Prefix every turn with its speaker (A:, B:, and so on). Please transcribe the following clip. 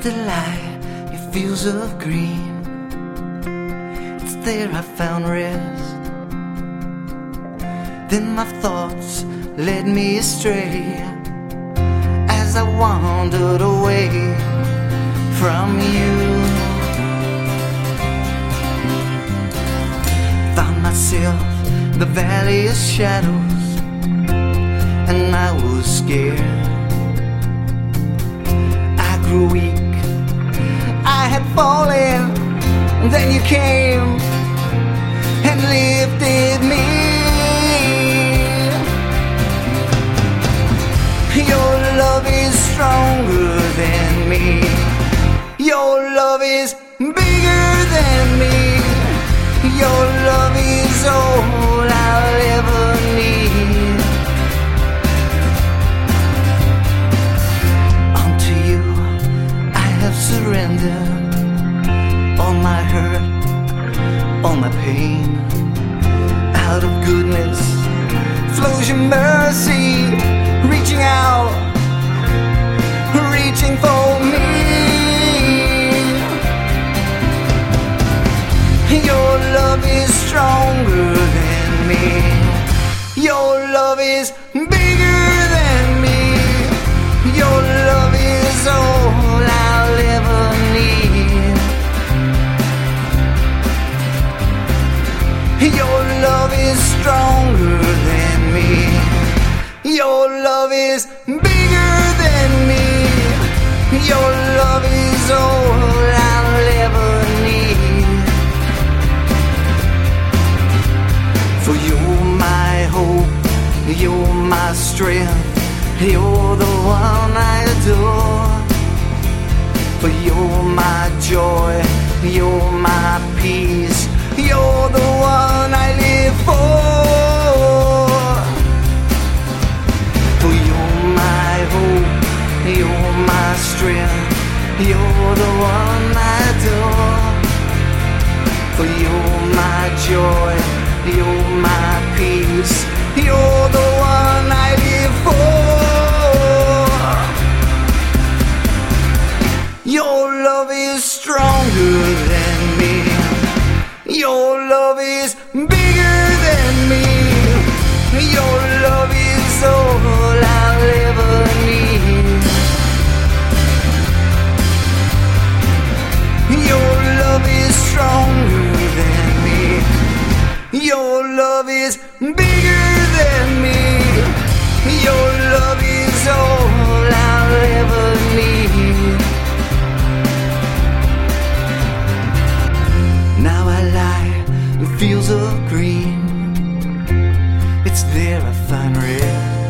A: the light, your fields of green. It's there I found rest. Then my thoughts led me astray as I wandered away from you. Found myself in the valley of shadows, and I was scared. I grew weak, I had fallen, and then you came and lifted me. Your love is stronger than me. Your love is bigger than me. Your love is all I'll ever need. Unto you I have surrendered all my hurt, all my pain. Out of goodness flows your mercy, reaching out, reaching for me. Your love is stronger than me. Your love is bigger than me. Your love is all I'll ever need. Your love is stronger than me. Your love is bigger than me. Your love is all I'll ever need. For you're my hope, you're my strength, you're the one I adore. For you're my joy, you're my peace, you're the one I live for. For you're my hope, you're my strength, you're the one I adore. For you're my joy, you're my peace, you're the one I live for. Your love is stronger than me. Your love is bigger than me. Your love is all I'll ever need. Your love is stronger than me. Your love is bigger than me. Your love is all I'll ever need. Now I lie in fields of green. It's there I find rest.